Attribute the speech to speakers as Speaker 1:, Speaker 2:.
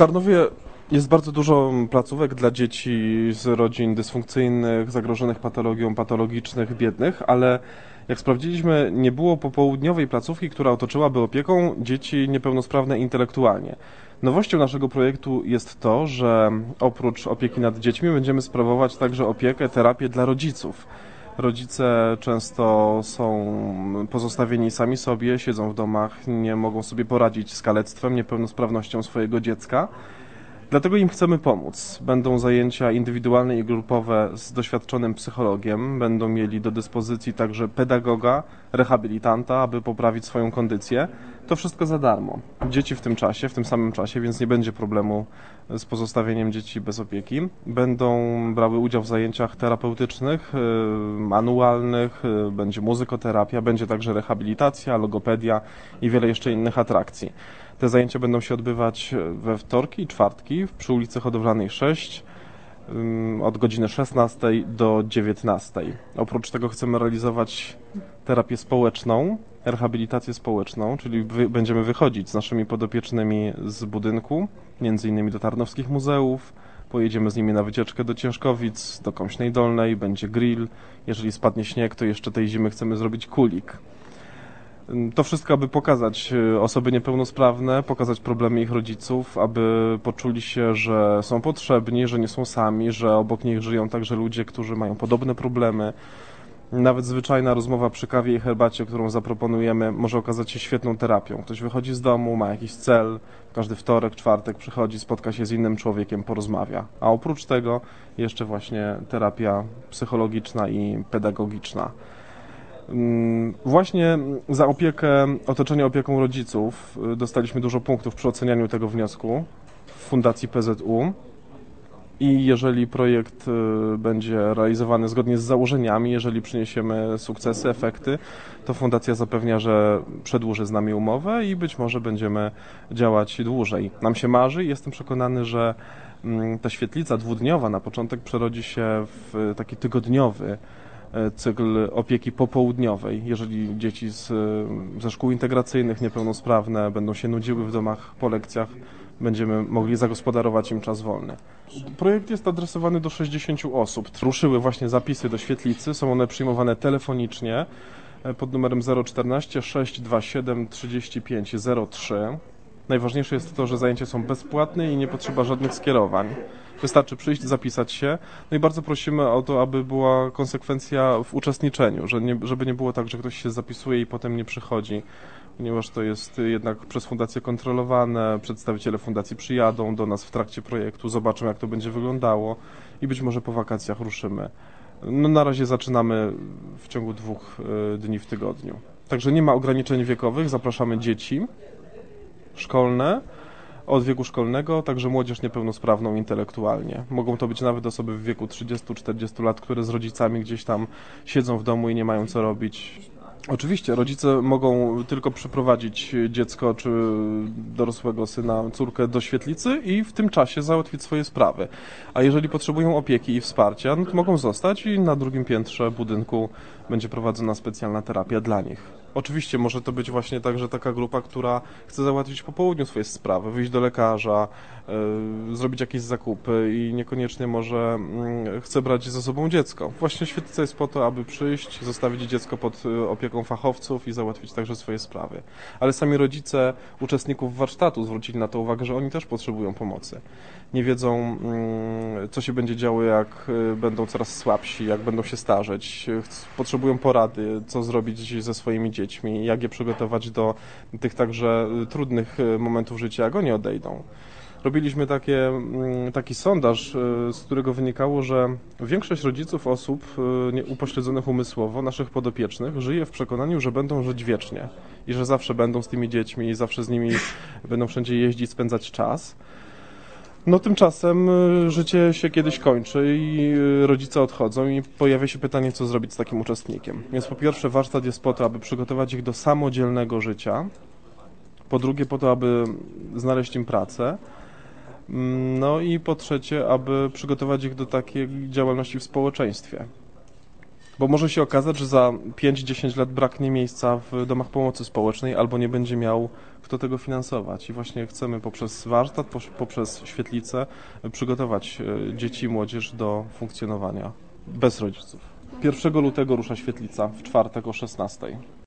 Speaker 1: Tarnowie jest bardzo dużo placówek dla dzieci z rodzin dysfunkcyjnych, zagrożonych patologią, patologicznych, biednych, ale jak sprawdziliśmy, nie było popołudniowej placówki, która otoczyłaby opieką dzieci niepełnosprawne intelektualnie. Nowością naszego projektu jest to, że oprócz opieki nad dziećmi będziemy sprawować także opiekę, terapię dla rodziców. Rodzice często są pozostawieni sami sobie, siedzą w domach, nie mogą sobie poradzić z kalectwem, niepełnosprawnością swojego dziecka. Dlatego im chcemy pomóc. Będą zajęcia indywidualne i grupowe z doświadczonym psychologiem, będą mieli do dyspozycji także pedagoga, rehabilitanta, aby poprawić swoją kondycję. To wszystko za darmo. Dzieci w tym czasie, w tym samym czasie, więc nie będzie problemu z pozostawieniem dzieci bez opieki. Będą brały udział w zajęciach terapeutycznych, manualnych, będzie muzykoterapia, będzie także rehabilitacja, logopedia i wiele jeszcze innych atrakcji. Te zajęcia będą się odbywać we wtorki i czwartki przy ulicy Hodowlanej 6 od godziny 16 do 19. Oprócz tego chcemy realizować terapię społeczną, rehabilitację społeczną, czyli będziemy wychodzić z naszymi podopiecznymi z budynku, między innymi do Tarnowskich Muzeów, pojedziemy z nimi na wycieczkę do Ciężkowic, do Kąśnej Dolnej, będzie grill, jeżeli spadnie śnieg, to jeszcze tej zimy chcemy zrobić kulik. To wszystko, aby pokazać osoby niepełnosprawne, pokazać problemy ich rodziców, aby poczuli się, że są potrzebni, że nie są sami, że obok nich żyją także ludzie, którzy mają podobne problemy. Nawet zwyczajna rozmowa przy kawie i herbacie, którą zaproponujemy, może okazać się świetną terapią. Ktoś wychodzi z domu, ma jakiś cel, każdy wtorek, czwartek przychodzi, spotka się z innym człowiekiem, porozmawia. A oprócz tego jeszcze właśnie terapia psychologiczna i pedagogiczna. Właśnie za opiekę, otoczenie opieką rodziców dostaliśmy dużo punktów przy ocenianiu tego wniosku w Fundacji PZU i jeżeli projekt będzie realizowany zgodnie z założeniami, jeżeli przyniesiemy sukcesy, efekty, to Fundacja zapewnia, że przedłuży z nami umowę i być może będziemy działać dłużej. Nam się marzy i jestem przekonany, że ta świetlica dwudniowa na początek przerodzi się w taki tygodniowy cykl opieki popołudniowej. Jeżeli dzieci ze szkół integracyjnych niepełnosprawne będą się nudziły w domach po lekcjach, będziemy mogli zagospodarować im czas wolny. Projekt jest adresowany do 60 osób. Ruszyły właśnie zapisy do świetlicy, są one przyjmowane telefonicznie pod numerem 014 627 35 03. Najważniejsze jest to, że zajęcia są bezpłatne i nie potrzeba żadnych skierowań. Wystarczy przyjść, zapisać się. No i bardzo prosimy o to, aby była konsekwencja w uczestniczeniu, żeby nie było tak, że ktoś się zapisuje i potem nie przychodzi, ponieważ to jest jednak przez fundację kontrolowane. Przedstawiciele fundacji przyjadą do nas w trakcie projektu, zobaczą, jak to będzie wyglądało i być może po wakacjach ruszymy. No, na razie zaczynamy w ciągu 2 dni w tygodniu. Także nie ma ograniczeń wiekowych, zapraszamy dzieci szkolne, od wieku szkolnego, także młodzież niepełnosprawną intelektualnie. Mogą to być nawet osoby w wieku 30-40 lat, które z rodzicami gdzieś tam siedzą w domu i nie mają co robić. Oczywiście rodzice mogą tylko przyprowadzić dziecko czy dorosłego syna, córkę do świetlicy i w tym czasie załatwić swoje sprawy. A jeżeli potrzebują opieki i wsparcia, no to mogą zostać i na drugim piętrze budynku będzie prowadzona specjalna terapia dla nich. Oczywiście może to być właśnie także taka grupa, która chce załatwić po południu swoje sprawy, wyjść do lekarza, zrobić jakieś zakupy i niekoniecznie może chce brać ze sobą dziecko. Właśnie świetlica jest po to, aby przyjść, zostawić dziecko pod opieką fachowców i załatwić także swoje sprawy. Ale sami rodzice uczestników warsztatu zwrócili na to uwagę, że oni też potrzebują pomocy. Nie wiedzą, co się będzie działo, jak będą coraz słabsi, jak będą się starzeć. Potrzebują porady, co zrobić ze swoimi dziećmi, jak je przygotować do tych także trudnych momentów życia, jak oni odejdą. Robiliśmy taki sondaż, z którego wynikało, że większość rodziców osób upośledzonych umysłowo, naszych podopiecznych, żyje w przekonaniu, że będą żyć wiecznie i że zawsze będą z tymi dziećmi i zawsze z nimi będą wszędzie jeździć, spędzać czas. No tymczasem życie się kiedyś kończy i rodzice odchodzą i pojawia się pytanie, co zrobić z takim uczestnikiem. Więc po pierwsze warsztat jest po to, aby przygotować ich do samodzielnego życia, po drugie po to, aby znaleźć im pracę, no i po trzecie, aby przygotować ich do takiej działalności w społeczeństwie. Bo może się okazać, że za 5-10 lat braknie miejsca w domach pomocy społecznej albo nie będzie miał kto tego finansować. I właśnie chcemy poprzez warsztat, poprzez świetlicę przygotować dzieci i młodzież do funkcjonowania bez rodziców. 1 lutego rusza świetlica, w czwartek o 16:00.